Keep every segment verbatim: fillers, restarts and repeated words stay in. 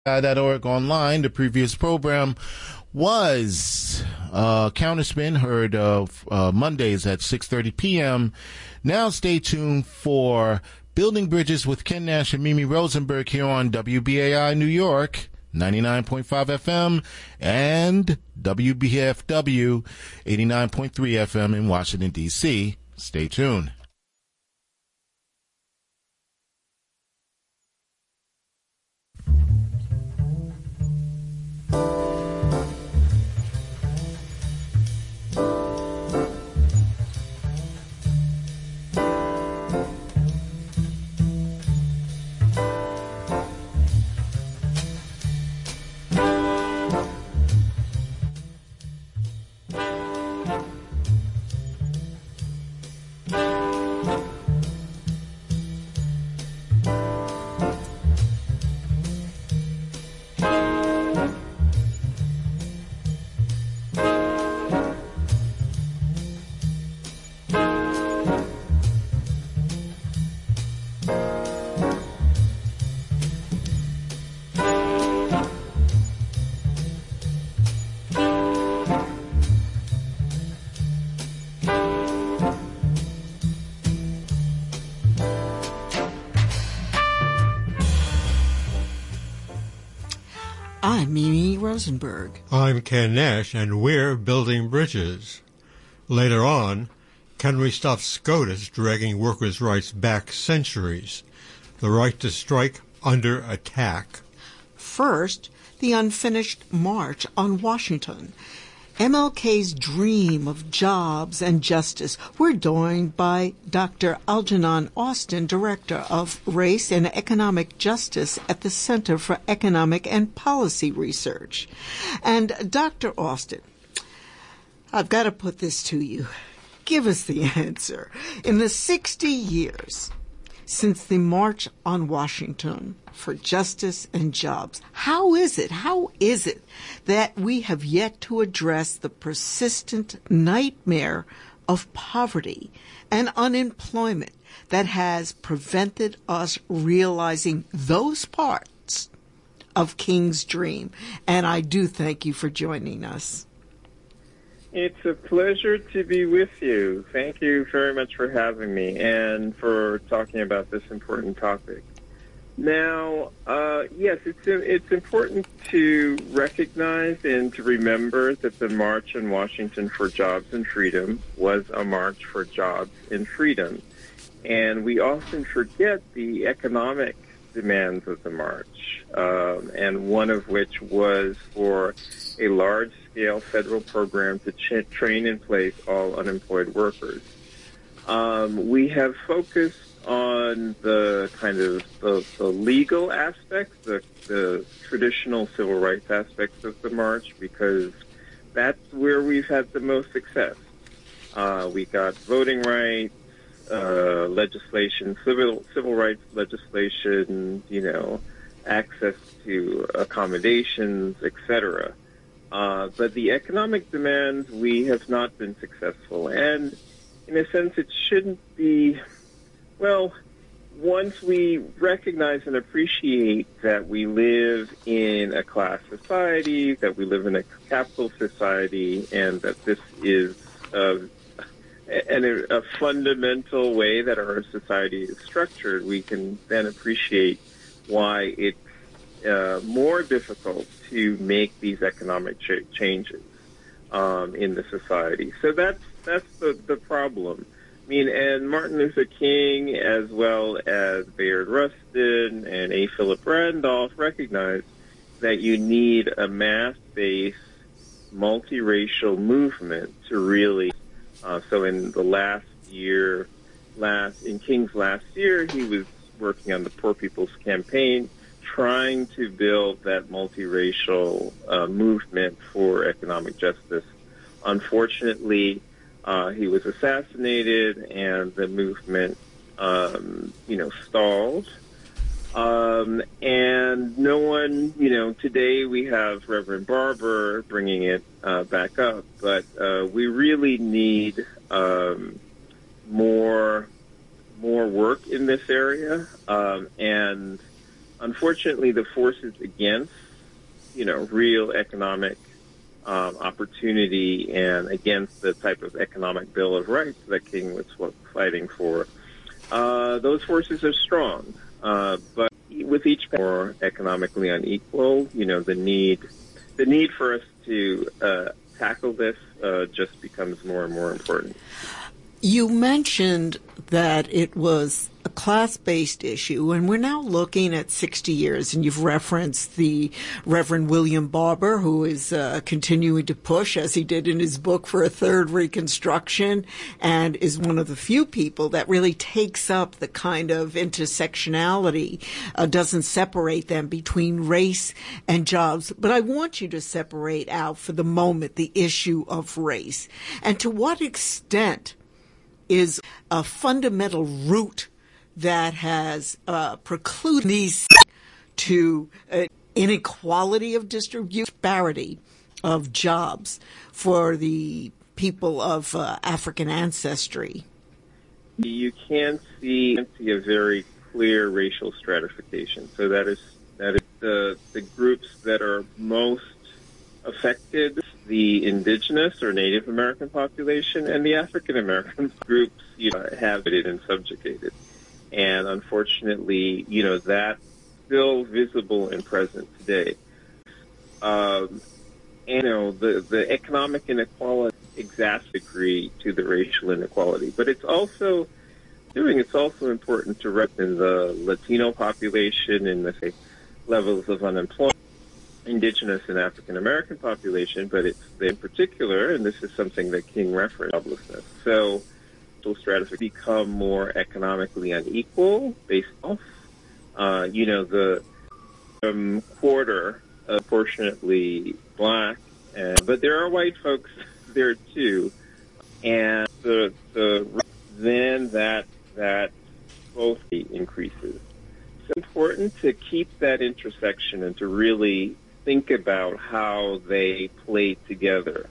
dot org online. The previous program was uh, Counterspin, heard uh, uh, Mondays at six thirty p.m. Now stay tuned for Building Bridges with Ken Nash and Mimi Rosenberg here on W B A I New York, ninety-nine point five F M, and W B F W, eighty-nine point three F M in Washington, D C. Stay tuned. I'm Mimi Rosenberg. I'm Ken Nash, and we're Building Bridges. Later on, can we stop SCOTUS dragging workers' rights back centuries? The right to strike under attack. First, the unfinished March on Washington. M L K's dream of jobs and justice. We're joined by Doctor Algernon Austin, Director of Race and Economic Justice at the Center for Economic and Policy Research. And Doctor Austin, I've got to put this to you. Give us the answer. In the sixty years since the March on Washington for Justice and Jobs, how is it, how is it that we have yet to address the persistent nightmare of poverty and unemployment that has prevented us realizing those parts of King's dream? And I do thank you for joining us. It's a pleasure to be with you. Thank you very much for having me and for talking about this important topic. Now, uh, yes, it's it's important to recognize and to remember that the March on Washington for Jobs and Freedom was a march for jobs and freedom. And we often forget the economic demands of the march, um, and one of which was for a large-scale federal program to ch- train and place all unemployed workers. Um, we have focused on the kind of the, the legal aspects, the, the traditional civil rights aspects of the march, because that's where we've had the most success. Uh, we got voting rights, uh, legislation, civil civil rights legislation, you know, access to accommodations, et cetera. Uh, but the economic demands, we have not been successful. And in a sense, it shouldn't be, well, once we recognize and appreciate that we live in a class society, that we live in a capital society, and that this is uh, an, a fundamental way that our society is structured, we can then appreciate why it's uh, more difficult to make these economic ch- changes um, in the society. So that's that's the, the problem. I mean, and Martin Luther King, as well as Bayard Rustin and A. Philip Randolph, recognized that you need a mass-based, multiracial movement to really. Uh, so, in the last year, last in King's last year, he was working on the Poor People's Campaign, trying to build that multiracial uh, movement for economic justice. Unfortunately, uh, he was assassinated, and the movement, um, you know, stalled. Um, and no one, you know, today we have Reverend Barber bringing it uh, back up, but uh, we really need um, more more work in this area, um, and unfortunately, the forces against, you know, real economic um, opportunity and against the type of economic Bill of Rights that King was fighting for, uh, those forces are strong. Uh, but with each more economically unequal, you know, the need, the need for us to uh, tackle this uh, just becomes more and more important. You mentioned that it was a class-based issue, and we're now looking at sixty years, and you've referenced the Reverend William Barber, who is uh, continuing to push, as he did in his book, for a third Reconstruction, and is one of the few people that really takes up the kind of intersectionality, uh, doesn't separate them between race and jobs. But I want you to separate out for the moment the issue of race, and to what extent is a fundamental root that has uh, precluded these to uh, inequality of distribution, disparity of jobs for the people of uh, African ancestry. You can see, see a very clear racial stratification. So that is that is the the groups that are most affected, the indigenous or Native American population, and the African American groups, you know, have been and subjugated. And unfortunately, you know, that's still visible and present today. Um, and, you know, the, the economic inequality exacerbates degree to the racial inequality. But it's also doing, it's also important to reckon the Latino population and the say, levels of unemployment, indigenous and African American population, but it's in particular, and this is something that King referenced, joblessness. So, social stratification become more economically unequal based off, uh, you know, the um, quarter, uh, proportionately black, and, but there are white folks there too, and the the then that that both increases. So it's important to keep that intersection and to really think about how they play together.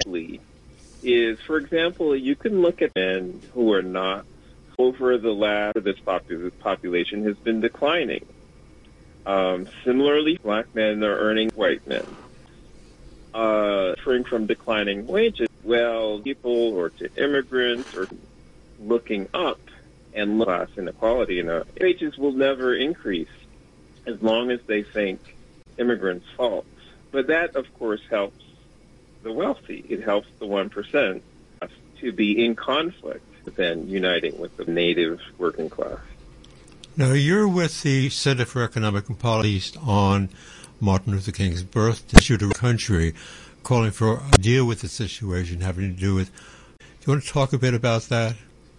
Is, for example, you can look at men who are not over the last, this population has been declining. Um, similarly, black men are earning white men. Uh, suffering from declining wages, well, people or to immigrants or looking up and class inequality, you know, wages will never increase as long as they think immigrants' faults. But that, of course, helps the wealthy. It helps the one percent to be in conflict than uniting with the native working class. Now, you're with the Center for Economic and Policy on Martin Luther King's birth issue to the country, calling for a deal with the situation having to do with. Do you want to talk a bit about that?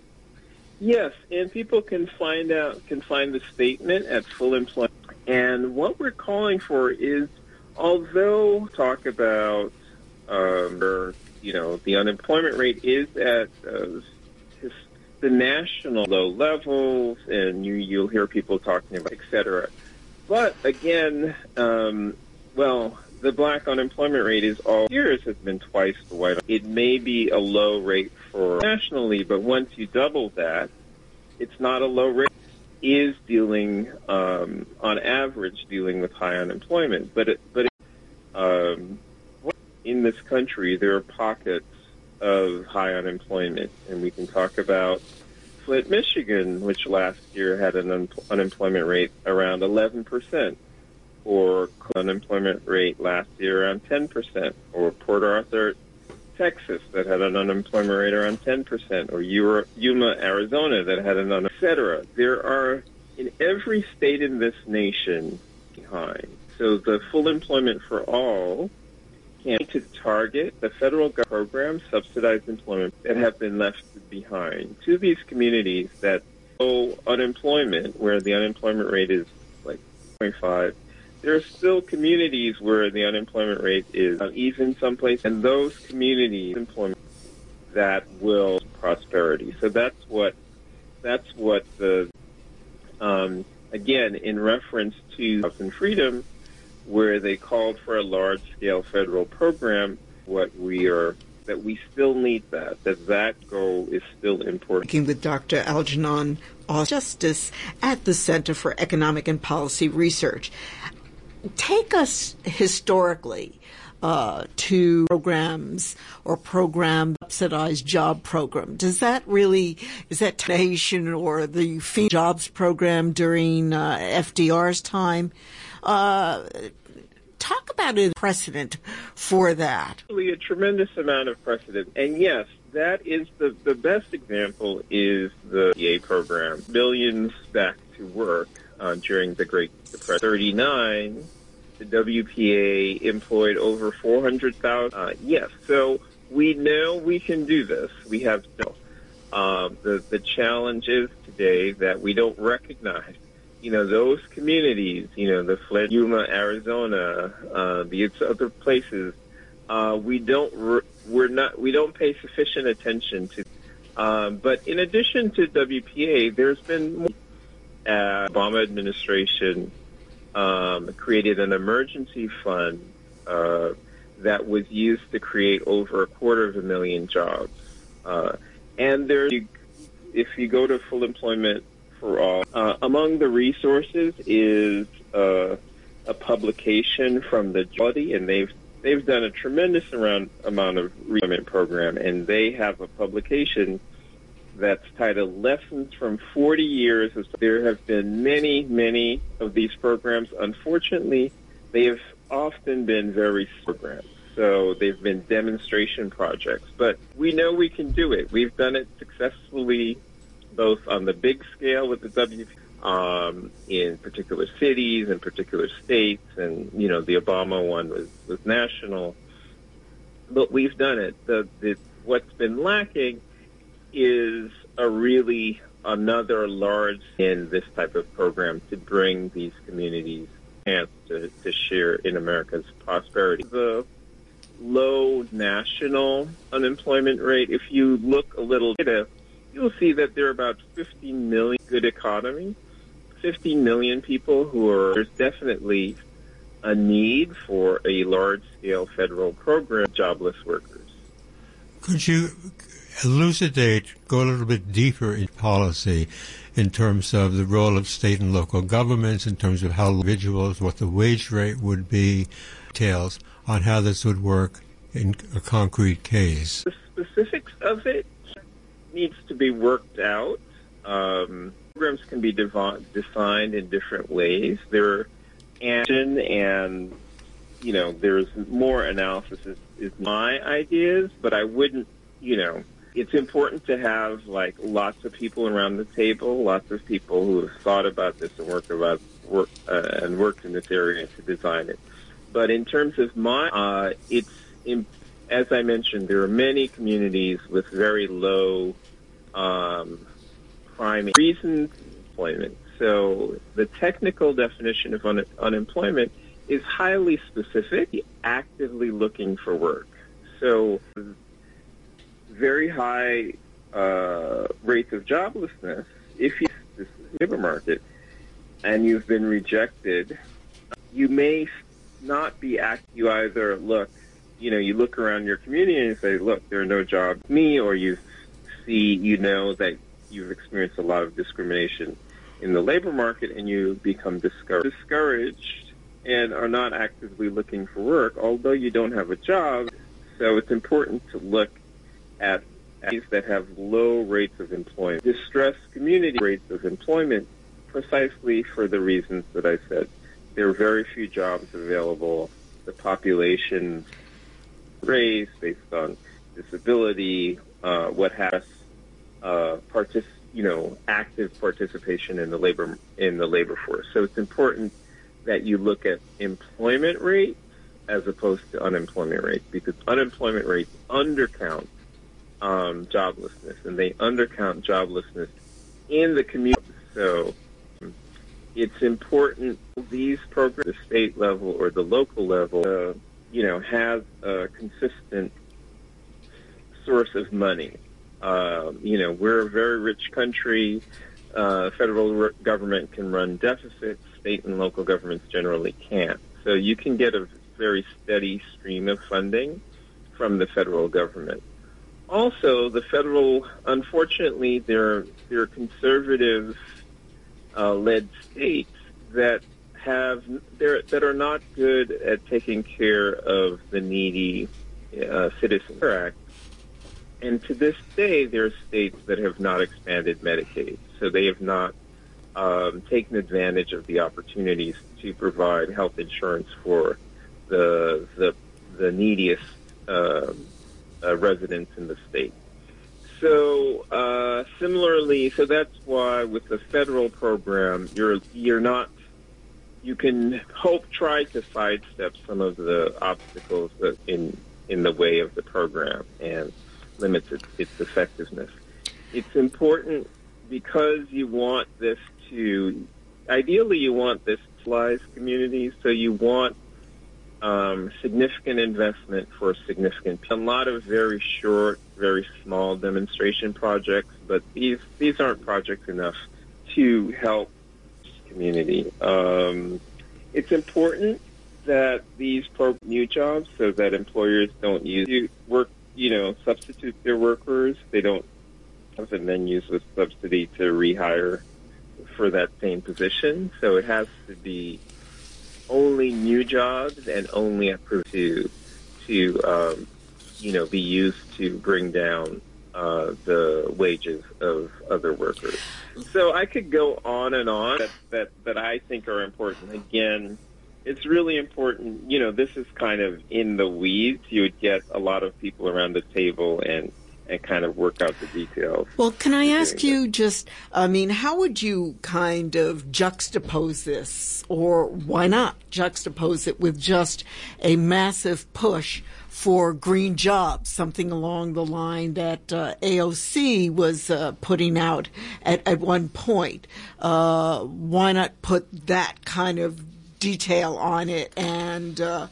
Yes, and people can find out can find the statement at Full Employment. And what we're calling for is, although talk about um, or, you know, the unemployment rate is at uh, the national low levels, and you you'll hear people talking about et cetera. But again, um, well, the black unemployment rate is all years has been twice the white. It may be a low rate for nationally, but once you double that, it's not a low rate. It is dealing, um, on average, dealing with high unemployment. But it, but it, um, in this country, there are pockets of high unemployment, and we can talk about Flint, Michigan, which last year had an un- unemployment rate around eleven percent, or unemployment rate last year around ten percent, or Port Arthur, Texas, that had an unemployment rate around ten percent, or Yuma, Arizona, that had an un- et cetera. There are, in every state in this nation, behind. So the Full Employment for All can to target the federal government programs, subsidized employment, that have been left behind to these communities that owe unemployment, where the unemployment rate is like zero point five. There are still communities where the unemployment rate is even someplace, and those communities employment that will prosperity. So that's what that's what the um, again in reference to Jobs and Freedom, where they called for a large-scale federal program. What we are that we still need that, that that goal is still important. Speaking with Doctor Algernon Austin, Justice at the Center for Economic and Policy Research. Take us historically uh, to programs or program subsidized job program. Does that really, is that nation or the FEMA jobs program during uh, F D R's time? Uh, talk about a precedent for that. A tremendous amount of precedent. And yes, that is the, the best example is the W P A program. Millions back to work uh, during the Great Depression. thirty-nine, the W P A employed over four hundred thousand. Uh, yes, so we know we can do this. We have no. Uh, the, the challenge is today that we don't recognize, you know, those communities, you know, the Flint, Yuma, Arizona, uh, the other places, uh, we don't, re- we're not, we don't pay sufficient attention to. Um, but in addition to W P A, there's been more. Uh, Obama administration um, created an emergency fund uh, that was used to create over a quarter of a million jobs. Uh, and there, if you go to full employment for all, uh, among the resources is uh, a publication from the Jolly, and they've they've done a tremendous amount amount of employment program, and they have a publication that's titled Lessons from forty years. There have been many, many of these programs. Unfortunately, they have often been very programs. So they've been demonstration projects. But we know we can do it. We've done it successfully both on the big scale with the W P A, um, in particular cities and particular states. And, you know, the Obama one was, was national. But we've done it. The, the, what's been lacking is a really another large in this type of program to bring these communities chance to, to share in America's prosperity. The low national unemployment rate, if you look a little data, you'll see that there are about fifteen million good economy, fifteen million people who are, there's definitely a need for a large-scale federal program of jobless workers. Could you elucidate, go a little bit deeper in policy in terms of the role of state and local governments, in terms of how individuals, what the wage rate would be, details on how this would work in a concrete case? The specifics of it needs to be worked out. Um, programs can be devi- defined in different ways. There are action and, you know, there's more analysis is, is my ideas, but I wouldn't, you know, it's important to have, like, lots of people around the table, lots of people who have thought about this and worked about work uh, and worked in this area to design it. But in terms of my, uh, it's in, as I mentioned, there are many communities with very low um, crime reasons employment. So the technical definition of un- unemployment is highly specific, actively looking for work. So very high uh, rates of joblessness, if you this labor market and you've been rejected, you may not be act. You either look, you know, you look around your community and say, look, there are no jobs for me, or you see, you know, that you've experienced a lot of discrimination in the labor market and you become discouraged, discouraged and are not actively looking for work, although you don't have a job. So it's important to look at communities that have low rates of employment, distressed community rates of employment, precisely for the reasons that I said. There are very few jobs available. The population raised based on disability, uh, what has uh, partic- you know, active participation in the labor in the labor force. So it's important that you look at employment rates as opposed to unemployment rates, because unemployment rates undercount um, joblessness, and they undercount joblessness in the community. So it's important these programs, the state level or the local level, uh, you know, have a consistent source of money. Uh, you know, we're a very rich country. Uh, federal government can run deficits. State and local governments generally can't. So you can get a very steady stream of funding from the federal government. Also, the federal, unfortunately, there there are conservative uh, led states that have that are not good at taking care of the needy uh, Citizens Act. And to this day, there are states that have not expanded Medicaid, so they have not um, taken advantage of the opportunities to provide health insurance for the the, the neediest uh, uh, residents in the state. So uh, similarly, so that's why with the federal program, you're you're not. You can hope try to sidestep some of the obstacles that in in the way of the program and limits its, its effectiveness. It's important because you want this to, ideally you want this to live communities, so you want um, significant investment for significant, a lot of very short, very small demonstration projects, but these, these aren't projects enough to help community. Um, it's important that these pro new jobs so that employers don't use work, you know, substitute their workers. They don't and then use the subsidy to rehire for that same position. So it has to be only new jobs and only approved to, to um, you know, be used to bring down uh, the wages of other workers. So I could go on and on that, that, that I think are important. Again, it's really important. You know, this is kind of in the weeds. You would get a lot of people around the table and, and kind of work out the details. Well, can I ask you just, I mean, how would you kind of juxtapose this, or why not juxtapose it with just a massive push for green jobs, something along the line that uh, A O C was uh, putting out at, at one point? Uh, why not put that kind of detail on it and uh,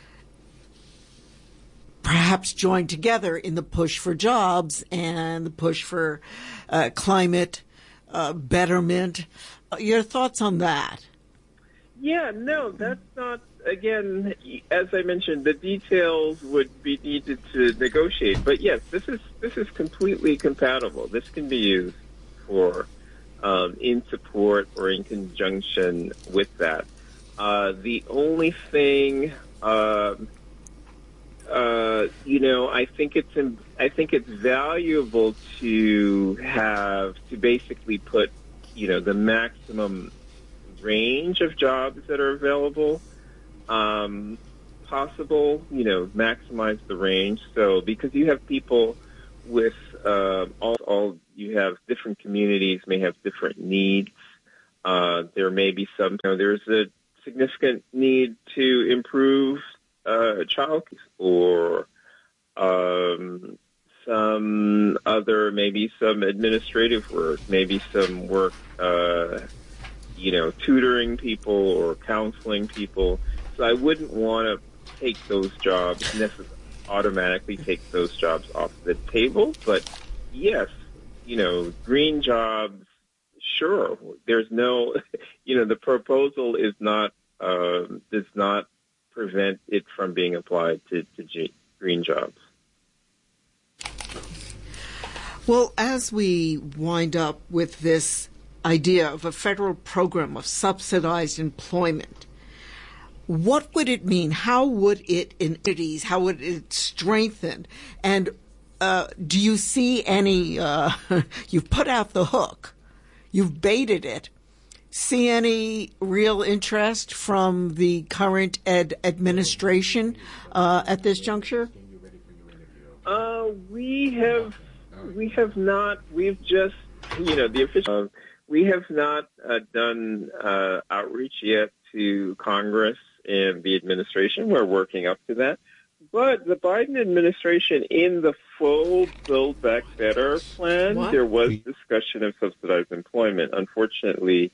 perhaps join together in the push for jobs and the push for uh, climate uh, betterment? Your thoughts on that? Yeah, no, that's not, again, as I mentioned, the details would be needed to negotiate. But yes, this is this is completely compatible. This can be used for um, in support or in conjunction with that. Uh, the only thing, uh, uh, you know, I think it's I think it's valuable to have to basically put, you know, the maximum range of jobs that are available um, possible. You know, maximize the range. So because you have people with uh, all, all you have different communities may have different needs. Uh, there may be some. You know, there's a significant need to improve uh, child care or um, some other, maybe some administrative work, maybe some work, uh, you know, tutoring people or counseling people. So I wouldn't want to take those jobs, necessarily automatically take those jobs off the table. But yes, you know, green jobs, sure. There's no, you know, the proposal is not, uh, does not prevent it from being applied to, to G- green jobs. Well, as we wind up with this idea of a federal program of subsidized employment, what would it mean? How would it in cities? How would it strengthen? And uh, do you see any? Uh, you've put out the hook. You've baited it. See any real interest from the current ed administration uh, at this juncture? Uh, we have, we have not. We've just, you know, the official. Uh, we have not uh, done uh, outreach yet to Congress and the administration. We're working up to that. But the Biden administration, in the full Build Back Better plan, what? There was discussion of subsidized employment. Unfortunately,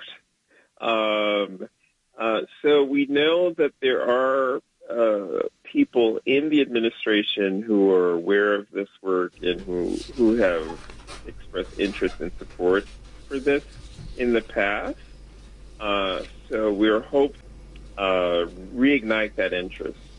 um, uh, so we know that there are uh, people in the administration who are aware of this work and who who have expressed interest and support for this in the past. Uh, so we're hoping uh, reignite that interest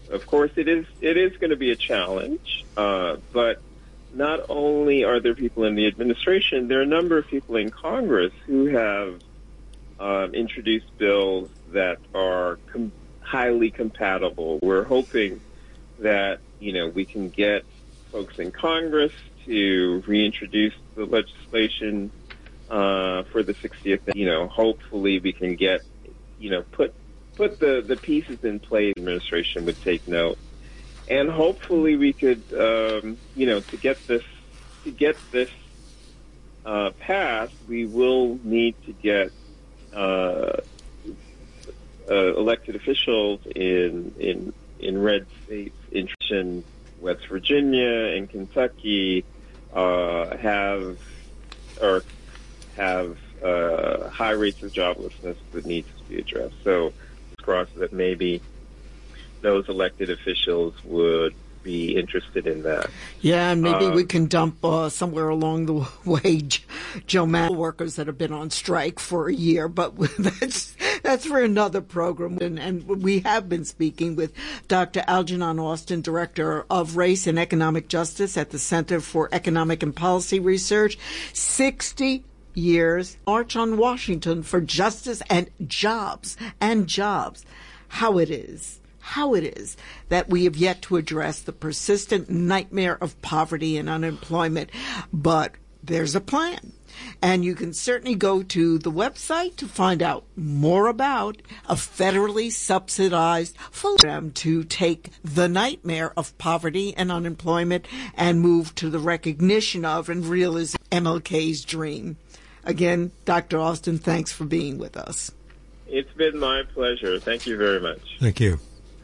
of course, it is it is going to be a challenge, uh, but not only are there people in the administration, there are a number of people in Congress who have um, introduced bills that are com- highly compatible. We're hoping that, you know, we can get folks in Congress to reintroduce the legislation uh, for the sixtieth. You know, hopefully we can get, you know, put put the, the pieces in place. The administration would take note, and hopefully we could, um, you know, to get this to get this uh, passed, we will need to get uh, uh, elected officials in in in red states, in West Virginia and Kentucky, uh, have or have uh, high rates of joblessness that needs to be addressed. So, cross that maybe those elected officials would be interested in that. Yeah, and maybe um, we can dump uh, somewhere along the way Joe Manchin workers that have been on strike for a year, but that's that's for another program. And, and we have been speaking with Doctor Algernon Austin, Director of Race and Economic Justice at the Center for Economic and Policy Research. sixty years, March on Washington for justice and jobs, and jobs. How it is. How it is that we have yet to address the persistent nightmare of poverty and unemployment. But there's a plan. And you can certainly go to the website to find out more about a federally subsidized program to take the nightmare of poverty and unemployment and move to the recognition of and realizing M L K's dream. Again, Doctor Austin, thanks for being with us. It's been my pleasure. Thank you very much. Thank you.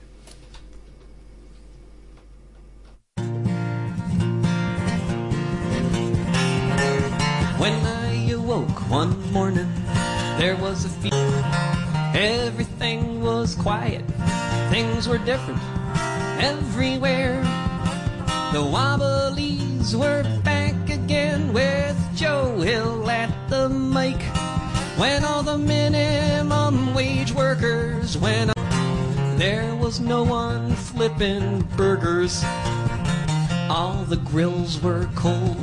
When I awoke one morning, there was a feeling. Everything was quiet. Things were different everywhere. The Wobblies were back again with Joe Hill at the mic. When all the minimum wage workers went up, there was no one flipping burgers. All the grills were cold.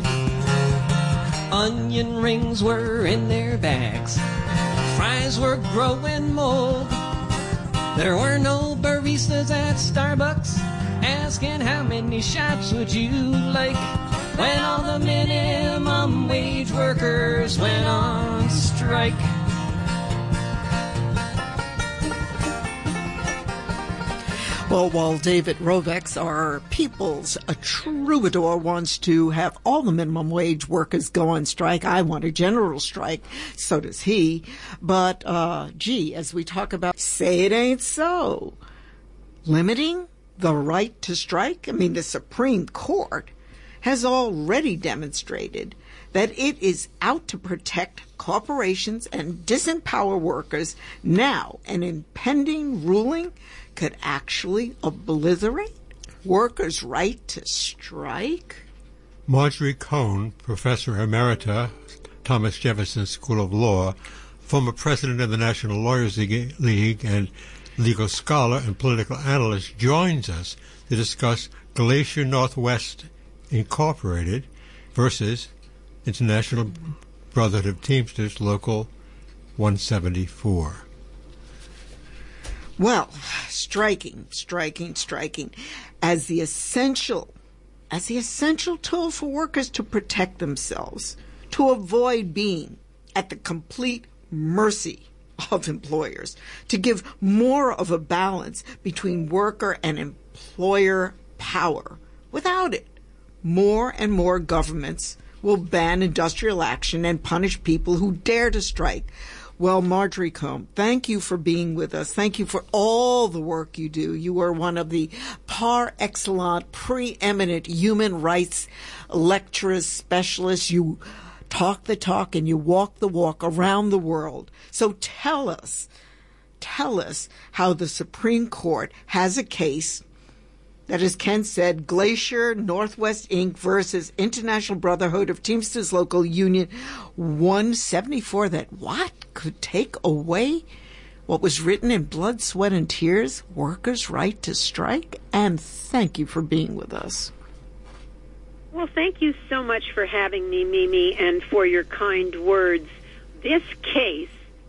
Onion rings were in their bags. Fries were growing mold. There were no baristas at Starbucks asking how many shots would you like. When all the minimum wage workers went on strike. Well, while David Rovex, our people's a troubadour, wants to have all the minimum wage workers go on strike, I want a general strike. So does he. But, uh, gee, as we talk about, say it ain't so. Limiting the right to strike? I mean, the Supreme Court has already demonstrated that it is out to protect corporations and disempower workers. Now, an impending ruling could actually obliterate workers' right to strike? Marjorie Cohn, Professor Emerita, Thomas Jefferson School of Law, former president of the National Lawyers League and legal scholar and political analyst, joins us to discuss Glacier Northwest Incorporated versus International Brotherhood of Teamsters Local one seventy-four. Well, striking, striking, striking as the essential, as the essential tool for workers to protect themselves, to avoid being at the complete mercy of employers, to give more of a balance between worker and employer power. Without it, more and more governments will ban industrial action and punish people who dare to strike. Well, Marjorie Cohn, thank you for being with us. Thank you for all the work you do. You are one of the par excellence, preeminent human rights lecturers, specialists. You talk the talk and you walk the walk around the world. So tell us, tell us how the Supreme Court has a case that, as Ken said, Glacier Northwest Incorporated versus International Brotherhood of Teamsters Local Union one seventy-four, that what? Could take away what was written in blood, sweat, and tears, Workers' Right to Strike, and thank you for being with us. Well, thank you so much for having me, Mimi, and for your kind words. This case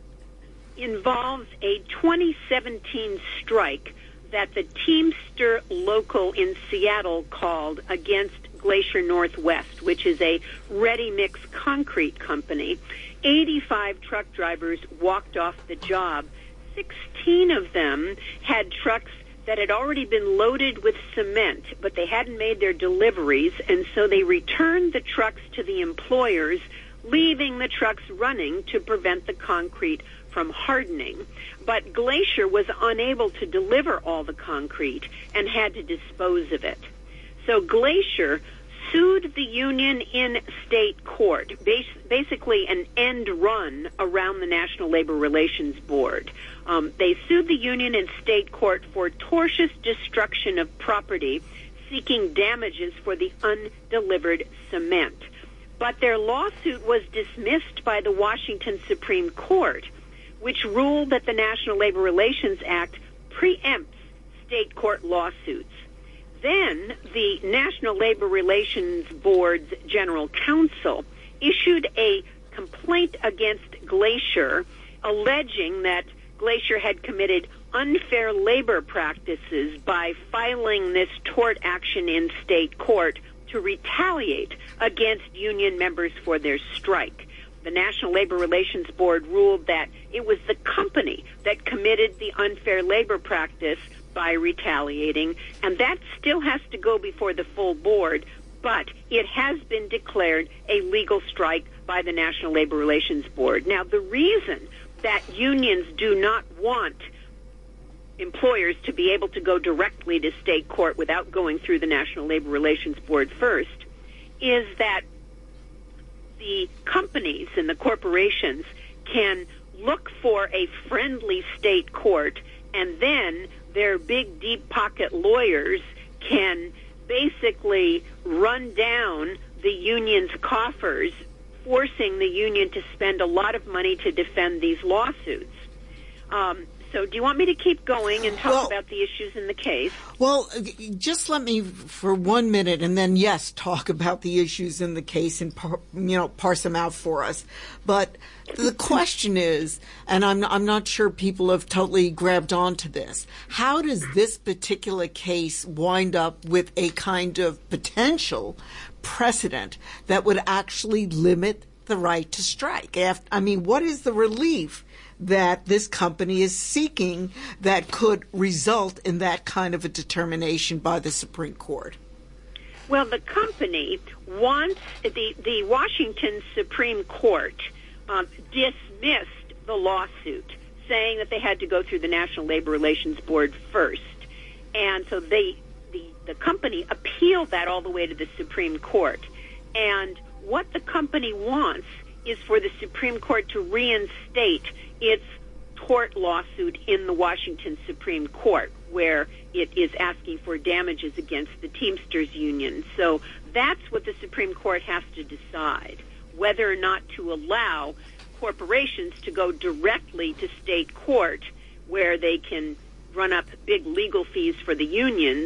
involves a twenty seventeen strike that the Teamster local in Seattle called against Glacier Northwest, which is a ready-mix concrete company. eighty-five truck drivers walked off the job. sixteen of them had trucks that had already been loaded with cement, but they hadn't made their deliveries, and so they returned the trucks to the employers, leaving the trucks running to prevent the concrete from hardening. But Glacier was unable to deliver all the concrete and had to dispose of it. So Glacier sued the union in state court, basically an end run around the National Labor Relations Board. Um, they sued the union in state court for tortious destruction of property, seeking damages for the undelivered cement. But their lawsuit was dismissed by the Washington Supreme Court, which ruled that the National Labor Relations Act preempts state court lawsuits. Then the National Labor Relations Board's General Counsel issued a complaint against Glacier, alleging that Glacier had committed unfair labor practices by filing this tort action in state court to retaliate against union members for their strike. The National Labor Relations Board ruled that it was the company that committed the unfair labor practice by retaliating, and that still has to go before the full board, but it has been declared a legal strike by the National Labor Relations Board. Now, the reason that unions do not want employers to be able to go directly to state court without going through the National Labor Relations Board first is that the companies and the corporations can look for a friendly state court, and then their big, deep-pocket lawyers can basically run down the union's coffers, forcing the union to spend a lot of money to defend these lawsuits. Um, so do you want me to keep going and talk well, about the issues in the case? Well, just let me for one minute and then, yes, talk about the issues in the case and, par, you know, parse them out for us. But the question is, and I'm, I'm not sure people have totally grabbed onto this, how does this particular case wind up with a kind of potential precedent that would actually limit the right to strike? After, I mean, what is the relief that this company is seeking that could result in that kind of a determination by the Supreme Court? Well, the company wants, the, the Washington Supreme Court um, dismissed the lawsuit, saying that they had to go through the National Labor Relations Board first. And so they, the, the company appealed that all the way to the Supreme Court. And what the company wants is for the Supreme Court to reinstate its tort lawsuit in the Washington Supreme Court, where it is asking for damages against the Teamsters Union. So that's what the Supreme Court has to decide, whether or not to allow corporations to go directly to state court where they can run up big legal fees for the union,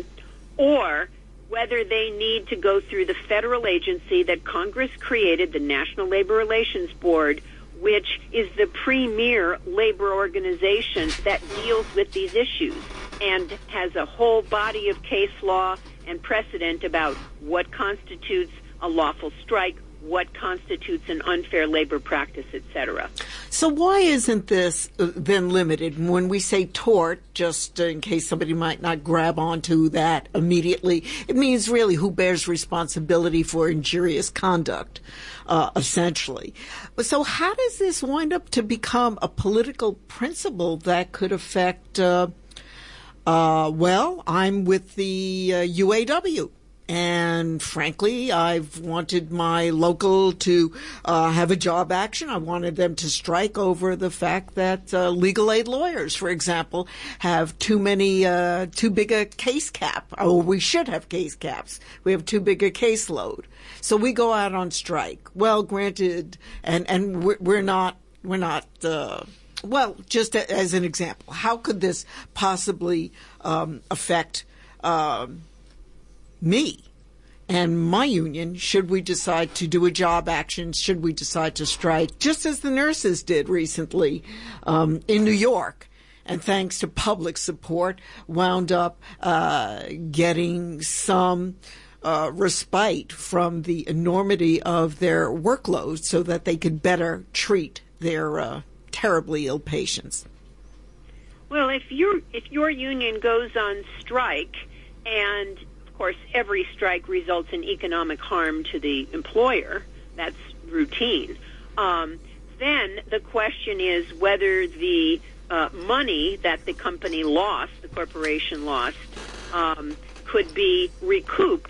or whether they need to go through the federal agency that Congress created, the National Labor Relations Board, which is the premier labor organization that deals with these issues and has a whole body of case law and precedent about what constitutes a lawful strike, what constitutes an unfair labor practice, et cetera. So why isn't this then limited? When we say tort, just in case somebody might not grab onto that immediately, it means really who bears responsibility for injurious conduct, uh, essentially. But so how does this wind up to become a political principle that could affect, uh, uh, well, I'm with the uh, U A W. And frankly, I've wanted my local to uh, have a job action. I wanted them to strike over the fact that uh, legal aid lawyers, for example, have too many, uh, too big a case cap. Or we should have case caps. We have too big a caseload. So we go out on strike. Well, granted, and, and we're, we're not, we're not, uh, Well, just a, as an example, how could this possibly um, affect um, me and my union should we decide to do a job action, should we decide to strike, just as the nurses did recently um, in New York, and thanks to public support, wound up uh, getting some uh, respite from the enormity of their workload so that they could better treat their uh, terribly ill patients. Well, if your if your union goes on strike, and of course every strike results in economic harm to the employer, that's routine, um, then the question is whether the uh, money that the company lost, the corporation lost, um, could be recouped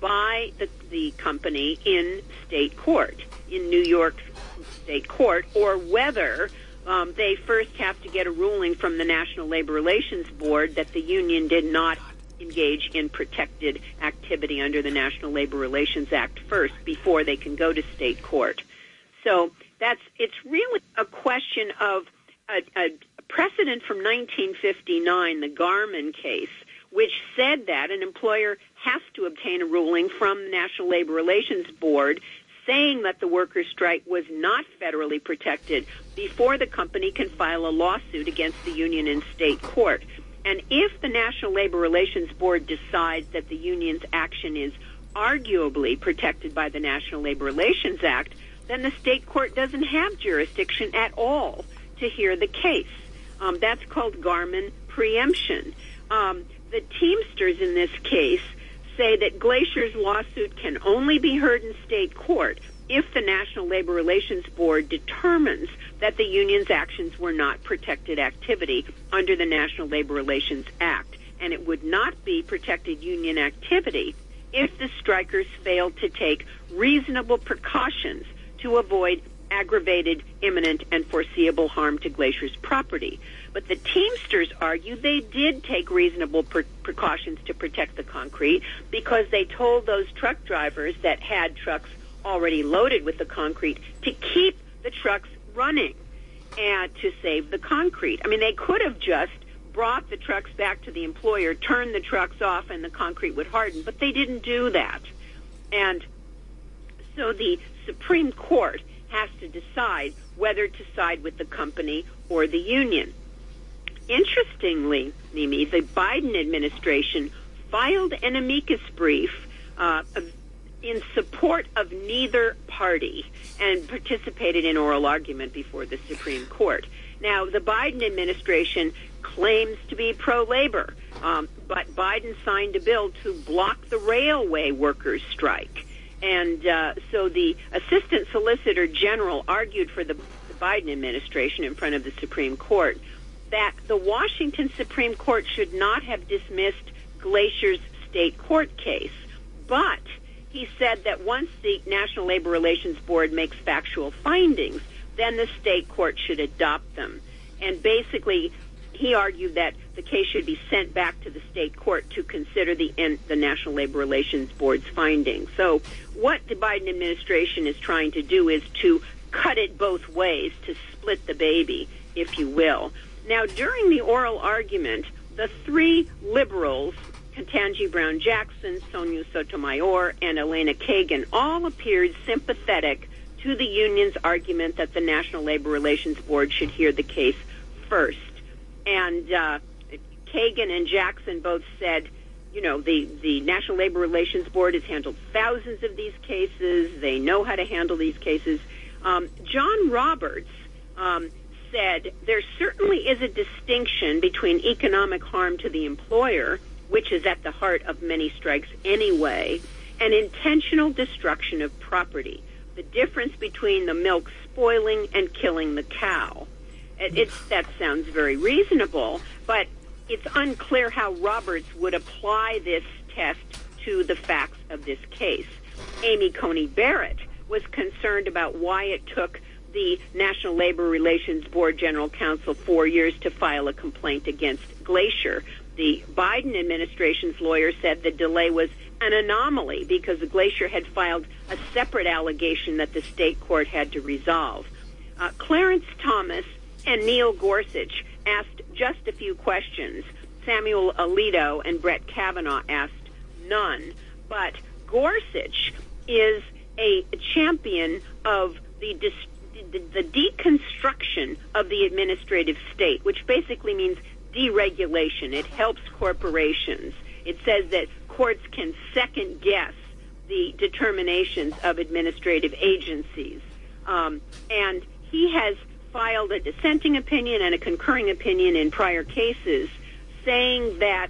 by the, the company in state court, in New York state court, or whether um, they first have to get a ruling from the National Labor Relations Board that the union did not engage in protected activity under the National Labor Relations Act first before they can go to state court. So that's it's really a question of a, a precedent from nineteen fifty-nine, the Garmin case, which said that an employer has to obtain a ruling from the National Labor Relations Board saying that the workers' strike was not federally protected before the company can file a lawsuit against the union in state court. And if the National Labor Relations Board decides that the union's action is arguably protected by the National Labor Relations Act, then the state court doesn't have jurisdiction at all to hear the case. Um, that's called Garmin preemption. Um, the Teamsters in this case say that Glacier's lawsuit can only be heard in state court if the National Labor Relations Board determines that the union's actions were not protected activity under the National Labor Relations Act. And it would not be protected union activity if the strikers failed to take reasonable precautions to avoid aggravated, imminent, and foreseeable harm to Glacier's property. But the Teamsters argue they did take reasonable pre- precautions to protect the concrete because they told those truck drivers that had trucks already loaded with the concrete to keep the trucks running and to save the concrete. I mean, they could have just brought the trucks back to the employer, turned the trucks off, and the concrete would harden, but they didn't do that. And so the Supreme Court has to decide whether to side with the company or the union. Interestingly, Mimi, the Biden administration filed an amicus brief uh, in support of neither party and participated in oral argument before the Supreme Court. Now, the Biden administration claims to be pro-labor, um, but Biden signed a bill to block the railway workers' strike. And uh, so the Assistant Solicitor General argued for the, the Biden administration in front of the Supreme Court that the Washington Supreme Court should not have dismissed Glacier's state court case. But he said that once the National Labor Relations Board makes factual findings, then the state court should adopt them. And basically, he argued that the case should be sent back to the state court to consider the, the National Labor Relations Board's findings. So what the Biden administration is trying to do is to cut it both ways, to split the baby, if you will. Now, during the oral argument, the three liberals, Ketanji Brown Jackson, Sonia Sotomayor, and Elena Kagan, all appeared sympathetic to the union's argument that the National Labor Relations Board should hear the case first. And uh, Kagan and Jackson both said, you know, the, the National Labor Relations Board has handled thousands of these cases. They know how to handle these cases. Um, John Roberts um, said there certainly is a distinction between economic harm to the employer, which is at the heart of many strikes anyway, and intentional destruction of property. The difference between the milk spoiling and killing the cow. It, it's, that sounds very reasonable, but it's unclear how Roberts would apply this test to the facts of this case. Amy Coney Barrett was concerned about why it took the National Labor Relations Board General Counsel four years to file a complaint against Glacier. The Biden administration's lawyer said the delay was an anomaly because the Glacier had filed a separate allegation that the state court had to resolve. Uh, Clarence Thomas and Neil Gorsuch asked just a few questions. Samuel Alito and Brett Kavanaugh asked none. But Gorsuch is a champion of the, dis- the the deconstruction of the administrative state, which basically means deregulation. It helps corporations. It says that courts can second guess the determinations of administrative agencies. Um, and he has filed a dissenting opinion and a concurring opinion in prior cases saying that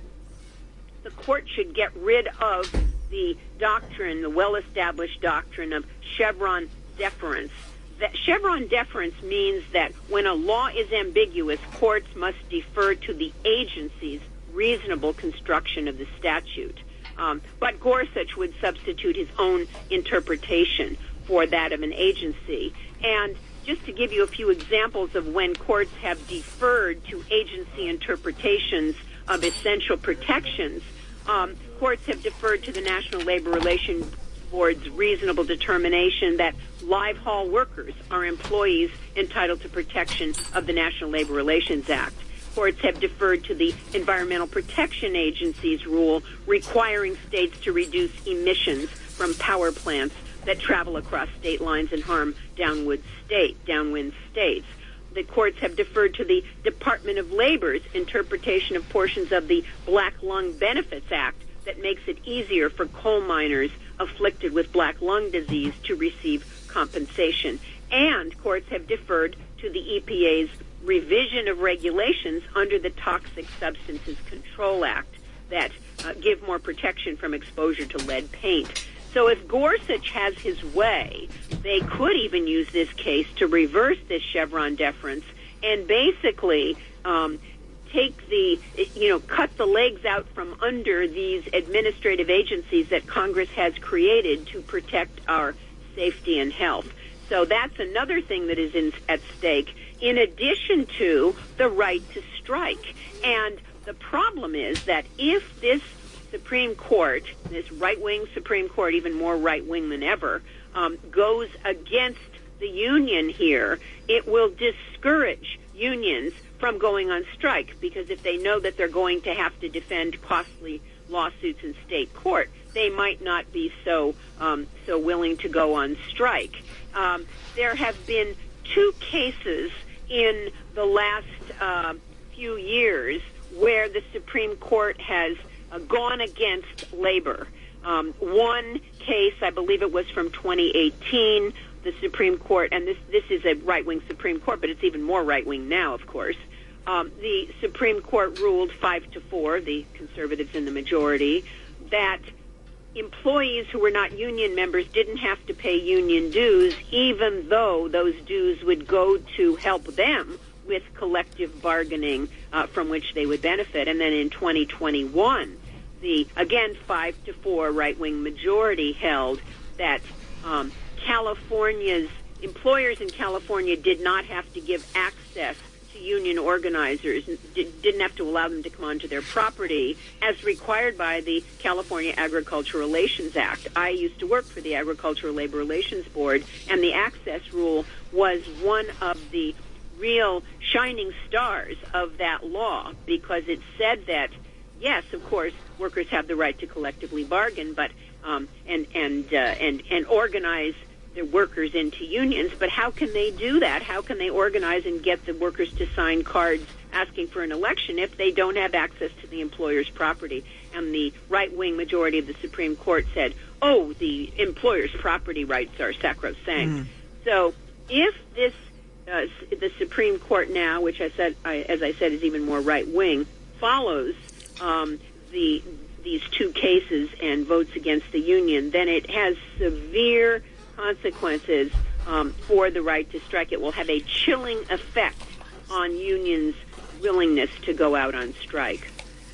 the court should get rid of the doctrine, the well-established doctrine of Chevron deference. That Chevron deference means that when a law is ambiguous, courts must defer to the agency's reasonable construction of the statute. Um, but Gorsuch would substitute his own interpretation for that of an agency. And just to give you a few examples of when courts have deferred to agency interpretations of essential protections, um, courts have deferred to the National Labor Relations Board's reasonable determination that live haul workers are employees entitled to protection of the National Labor Relations Act. Courts have deferred to the Environmental Protection Agency's rule requiring states to reduce emissions from power plants that travel across state lines and harm downwind state, downwind states. The courts have deferred to the Department of Labor's interpretation of portions of the Black Lung Benefits Act that makes it easier for coal miners afflicted with black lung disease to receive compensation. And courts have deferred to the E P A's revision of regulations under the Toxic Substances Control Act that uh, give more protection from exposure to lead paint. So if Gorsuch has his way, they could even use this case to reverse this Chevron deference and basically um, take the, you know, cut the legs out from under these administrative agencies that Congress has created to protect our safety and health. So that's another thing that is in, at stake, in addition to the right to strike. And the problem is that if this Supreme Court, this right-wing Supreme Court, even more right-wing than ever, um, goes against the union here, it will discourage unions from going on strike, because if they know that they're going to have to defend costly lawsuits in state court, they might not be so um, so willing to go on strike. Um, there have been two cases in the last uh, few years where the Supreme Court has uh, gone against labor. Um, one case, I believe it was from twenty eighteen, the Supreme Court, and this this is a right-wing Supreme Court, but it's even more right-wing now, of course. Um, the Supreme Court ruled five to four, the conservatives in the majority, that employees who were not union members didn't have to pay union dues, even though those dues would go to help them with collective bargaining uh, from which they would benefit. And then in twenty twenty-one, the, again, five to four right-wing majority held that um, California's employers in California did not have to give access to union organizers, did, didn't have to allow them to come onto their property as required by the California Agricultural Relations Act. I used to work for the Agricultural Labor Relations Board, and the access rule was one of the real shining stars of that law, because it said that, yes, of course, workers have the right to collectively bargain, but um, and and uh, and and organize their workers into unions, but how can they do that? How can they organize and get the workers to sign cards asking for an election if they don't have access to the employer's property? And the right-wing majority of the Supreme Court said, oh, the employer's property rights are sacrosanct. Mm. So if this, uh, the Supreme Court now, which I said, I, as I said, is even more right-wing, follows um, the these two cases and votes against the union, then it has severe consequences um, for the right to strike. It will have a chilling effect on unions' willingness to go out on strike.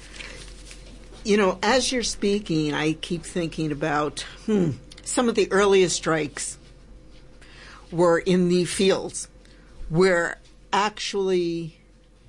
You know, as you're speaking, I keep thinking about hmm, some of the earliest strikes were in the fields where actually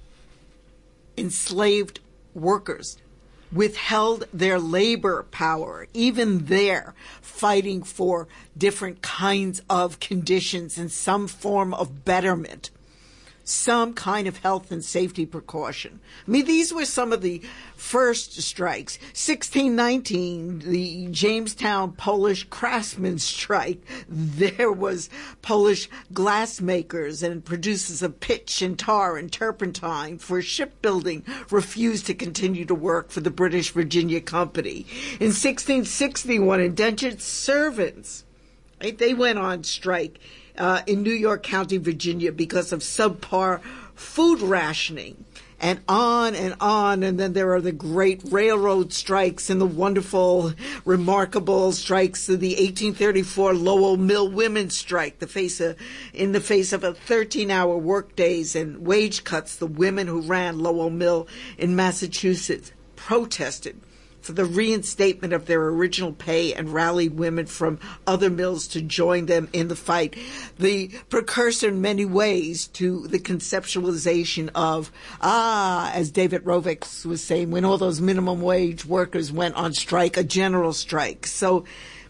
enslaved workers withheld their labor power, even there, fighting for different kinds of conditions and some form of betterment. some kind of health and safety precaution. I mean, these were some of the first strikes. sixteen nineteen, the Jamestown Polish craftsmen strike. There was Polish glassmakers and producers of pitch and tar and turpentine for shipbuilding refused to continue to work for the British Virginia Company. In sixteen sixty-one, indentured servants, right, they went on strike Uh, in New York County, Virginia, because of subpar food rationing, and on and on. And then there are the great railroad strikes and the wonderful, remarkable strikes of the eighteen thirty-four Lowell Mill Women's Strike, the face of, in the face of a thirteen-hour workdays and wage cuts. The women who ran Lowell Mill in Massachusetts protested for the reinstatement of their original pay and rallied women from other mills to join them in the fight. The precursor in many ways to the conceptualization of, ah, as David Rovix was saying, when all those minimum wage workers went on strike, a general strike. So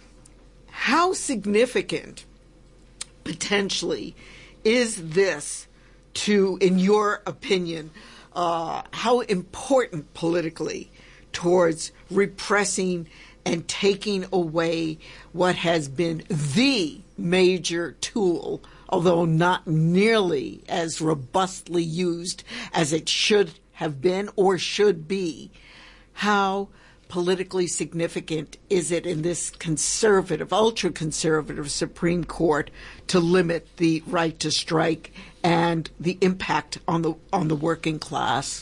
how significant, potentially, is this to, in your opinion, uh, how important politically towards repressing and taking away what has been the major tool, although not nearly as robustly used as it should have been or should be? How politically significant is it in this conservative, ultra-conservative Supreme Court to limit the right to strike and the impact on the on the working class?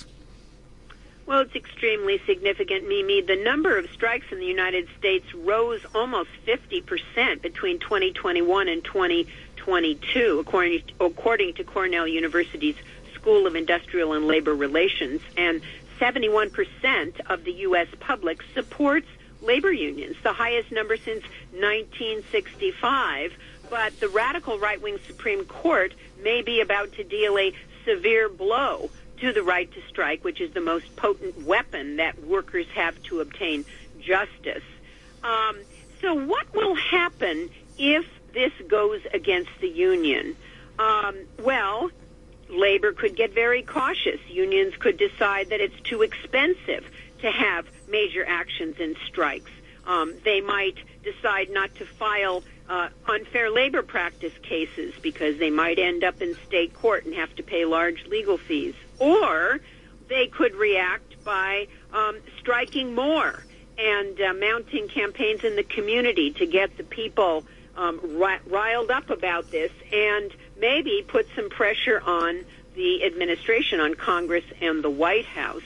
Well, it's extremely significant, Mimi. The number of strikes in the United States rose almost fifty percent between twenty twenty-one and twenty twenty-two, according, according to Cornell University's School of Industrial and Labor Relations. And seventy-one percent of the U S public supports labor unions, the highest number since nineteen sixty-five. But the radical right-wing Supreme Court may be about to deal a severe blow to the right to strike, which is the most potent weapon that workers have to obtain justice. Um, so what will happen if this goes against the union? Um, well, labor could get very cautious. Unions could decide that it's too expensive to have major actions and strikes. Um, they might decide not to file uh, unfair labor practice cases because they might end up in state court and have to pay large legal fees. Or they could react by um, striking more and uh, mounting campaigns in the community to get the people um, ri- riled up about this and maybe put some pressure on the administration, on Congress and the White House.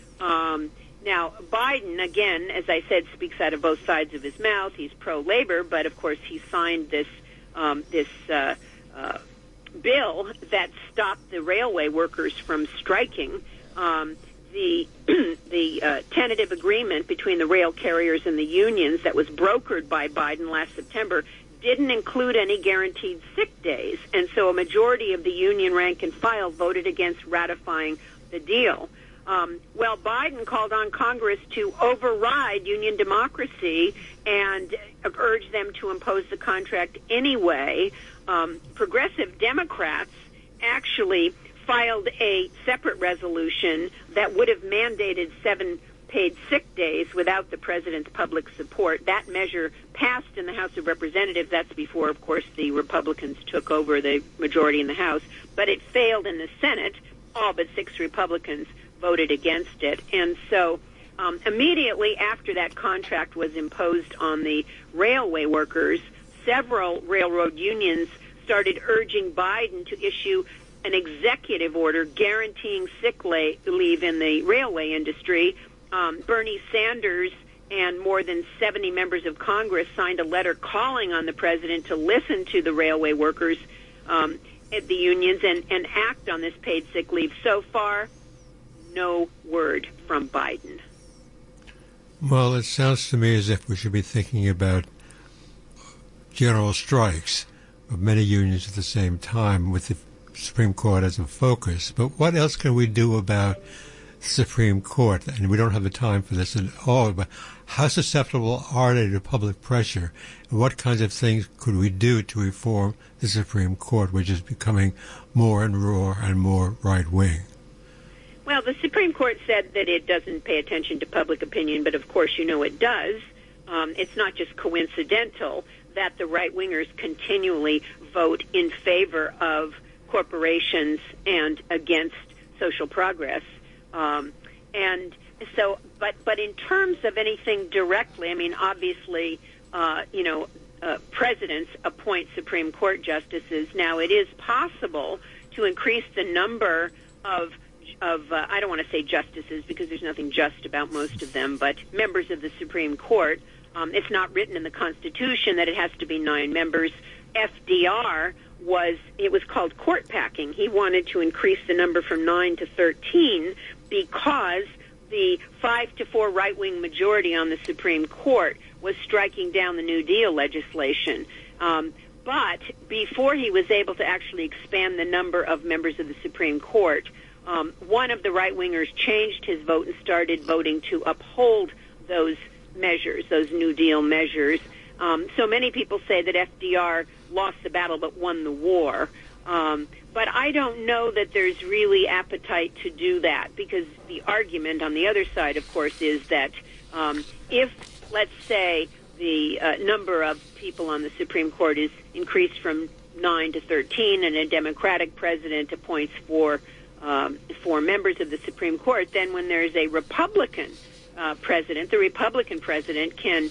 Um, now, Biden, again, as I said, speaks out of both sides of his mouth. He's pro-labor, but, of course, he signed this um, this uh, uh bill that stopped the railway workers from striking. Um, the the uh, tentative agreement between the rail carriers and the unions that was brokered by Biden last September didn't include any guaranteed sick days, and so a majority of the union rank and file voted against ratifying the deal. Um, well, Biden called on Congress to override union democracy and urged them to impose the contract anyway. Um, progressive Democrats actually filed a separate resolution that would have mandated seven paid sick days without the president's public support. That measure passed in the House of Representatives. That's before, of course, the Republicans took over the majority in the House. But it failed in the Senate. All but six Republicans voted against it. And so um, immediately after that contract was imposed on the railway workers, several railroad unions started urging Biden to issue an executive order guaranteeing sick leave in the railway industry. Um, Bernie Sanders and more than seventy members of Congress signed a letter calling on the president to listen to the railway workers um, at the unions and, and act on this paid sick leave. So far, no word from Biden. Well, it sounds to me as if we should be thinking about general strikes of many unions at the same time with the Supreme Court as a focus. But what else can we do about Supreme Court, and we don't have the time for this at all, but how susceptible are they to public pressure, and what kinds of things could we do to reform the Supreme Court, which is becoming more and more and more right-wing? Well, the Supreme Court said that it doesn't pay attention to public opinion, but of course you know it does. Um, it's not just coincidental that the right-wingers continually vote in favor of corporations and against social progress. Um, and so, but but in terms of anything directly, I mean, obviously, uh, you know, uh, presidents appoint Supreme Court justices. Now, it is possible to increase the number of of uh, I don't want to say justices because there's nothing just about most of them, but members of the Supreme Court. Um, it's not written in the Constitution that it has to be nine members. F D R was, it was called court packing. He wanted to increase the number from nine to thirteen because the five to four right-wing majority on the Supreme Court was striking down the New Deal legislation. Um, but before he was able to actually expand the number of members of the Supreme Court, um, one of the right-wingers changed his vote and started voting to uphold those measures, those New Deal measures. Um, so many people say that F D R lost the battle but won the war. Um, but I don't know that there's really appetite to do that because the argument on the other side, of course, is that um, if, let's say, the uh, number of people on the Supreme Court is increased from nine to thirteen and a Democratic president appoints four, um, four members of the Supreme Court, then when there's a Republican Uh, president, the Republican president can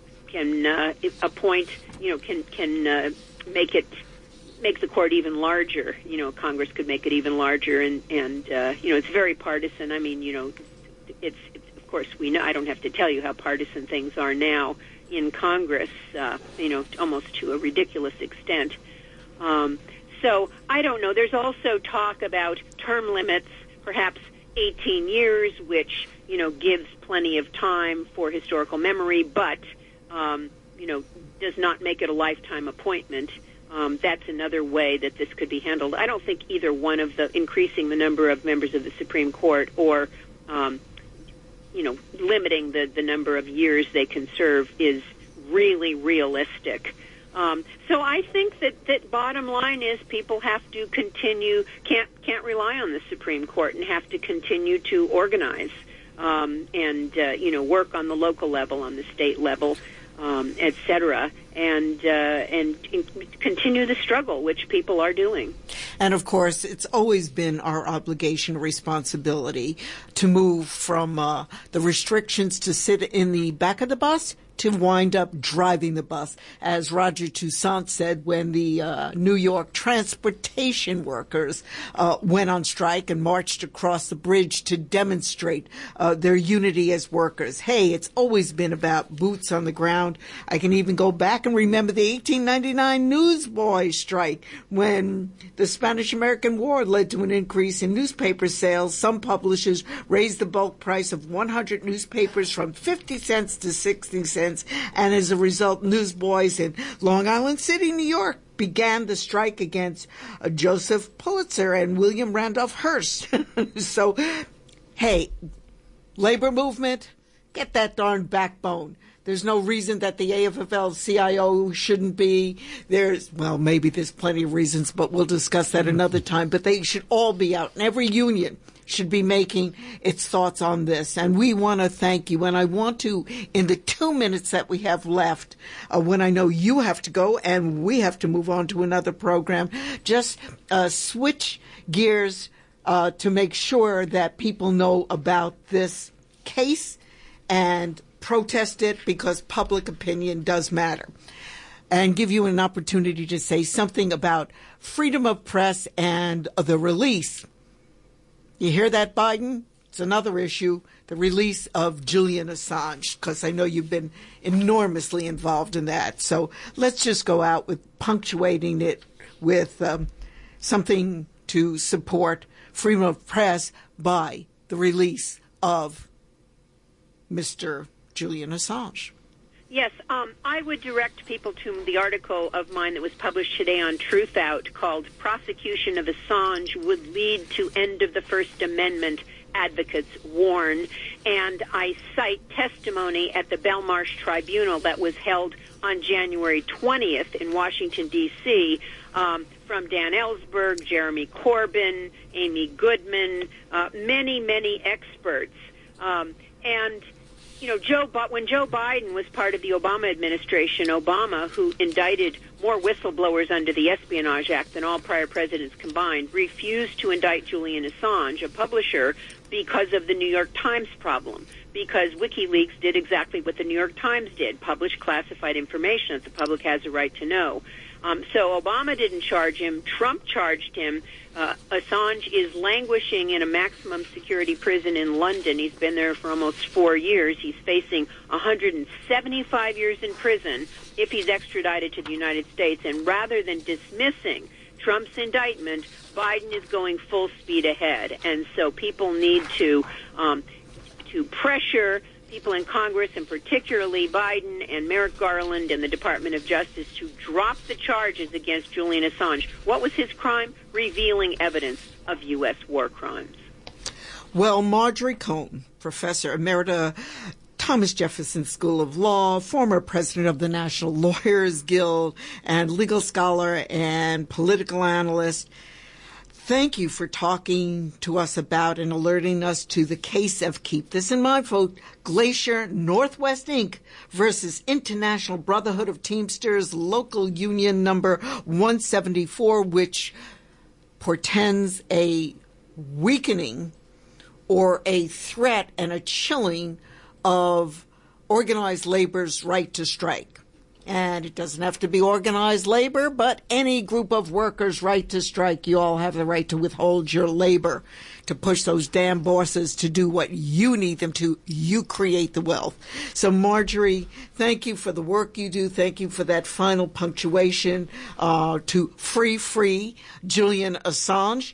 can uh, appoint, you know, can can uh, make it make the court even larger. You know, Congress could make it even larger, and and uh, you know, it's very partisan. I mean, you know, it's, it's of course we know. I don't have to tell you how partisan things are now in Congress. Uh, you know, almost to a ridiculous extent. Um, so I don't know. There's also talk about term limits, perhaps eighteen years, which you know, gives plenty of time for historical memory, but, um, you know, does not make it a lifetime appointment. Um, that's another way that this could be handled. I don't think either one of the increasing the number of members of the Supreme Court or, um, you know, limiting the, the number of years they can serve is really realistic. Um, so I think that, that bottom line is people have to continue, can't, can't rely on the Supreme Court and have to continue to organize. Um, and, uh, you know, work on the local level, on the state level, um, et cetera, and, uh, and continue the struggle, which people are doing. And, of course, it's always been our obligation, responsibility to move from uh, the restrictions to sit in the back of the bus to wind up driving the bus. As Roger Toussaint said when the uh, New York transportation workers uh, went on strike and marched across the bridge to demonstrate uh, their unity as workers. Hey, it's always been about boots on the ground. I can even go back and remember the eighteen ninety-nine newsboy strike when the Spanish-American War led to an increase in newspaper sales. Some publishers raised the bulk price of one hundred newspapers from fifty cents to sixty cents. And as a result, newsboys in Long Island City, New York, began the strike against uh, Joseph Pulitzer and William Randolph Hearst. So, hey, labor movement, get that darn backbone. There's no reason that the A F F L C I O shouldn't be. There's, well, maybe there's plenty of reasons, but we'll discuss that another time. But they should all be out, and every union should be making its thoughts on this. And we want to thank you. And I want to, in the two minutes that we have left, uh, when I know you have to go and we have to move on to another program, just uh, switch gears uh, to make sure that people know about this case and protest it, because public opinion does matter. And give you an opportunity to say something about freedom of press and the release. You hear that, Biden? It's another issue, the release of Julian Assange, because I know you've been enormously involved in that. So let's just go out with punctuating it with um, something to support freedom of press by the release of Mister Julian Assange. Yes, um, I would direct people to the article of mine that was published today on Truthout called "Prosecution of Assange Would Lead to End of the First Amendment advocates warn. And I cite testimony at the Belmarsh Tribunal that was held on January twentieth in Washington, D C, um, from Dan Ellsberg, Jeremy Corbyn, Amy Goodman, uh, many, many experts. Um, and, you know, Joe, when Joe Biden was part of the Obama administration, Obama, who indicted more whistleblowers under the Espionage Act than all prior presidents combined, refused to indict Julian Assange, a publisher, because of the New York Times problem, because WikiLeaks did exactly what the New York Times did, publish classified information that the public has a right to know. Um, so Obama didn't charge him. Trump charged him. Uh, Assange is languishing in a maximum security prison in London. He's been there for almost four years. He's facing one hundred seventy-five years in prison if he's extradited to the United States. And rather than dismissing Trump's indictment, Biden is going full speed ahead. And so people need to um, to pressure people in Congress, and particularly Biden and Merrick Garland and the Department of Justice, to drop the charges against Julian Assange. What was his crime? Revealing evidence of U S war crimes. Well, Marjorie Cohn, Professor Emerita, Thomas Jefferson School of Law, former president of the National Lawyers Guild, and legal scholar and political analyst, thank you for talking to us about and alerting us to the case of, keep this in mind, folks, Glacier Northwest Incorporated versus International Brotherhood of Teamsters, local union number one seventy-four, which portends a weakening or a threat and a chilling of organized labor's right to strike. And it doesn't have to be organized labor, but any group of workers' right to strike. You all have the right to withhold your labor, to push those damn bosses to do what you need them to. You create the wealth. So, Marjorie, thank you for the work you do. Thank you for that final punctuation uh, to free, free Julian Assange.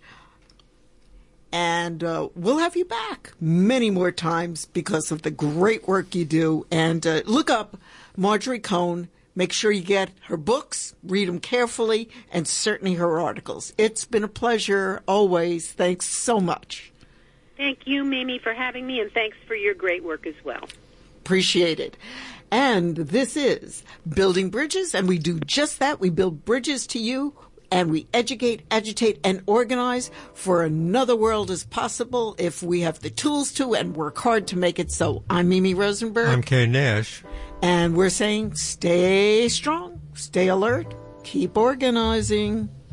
And uh, we'll have you back many more times because of the great work you do. And uh, look up Marjorie Cohn. Make sure you get her books, read them carefully, and certainly her articles. It's been a pleasure always. Thanks so much. Thank you, Mimi, for having me, and thanks for your great work as well. Appreciate it. And this is Building Bridges, and we do just that. We build bridges to you, and we educate, agitate, and organize for another world as possible if we have the tools to and work hard to make it so. I'm Mimi Rosenberg. I'm Kay Nash. And we're saying stay strong, stay alert, keep organizing.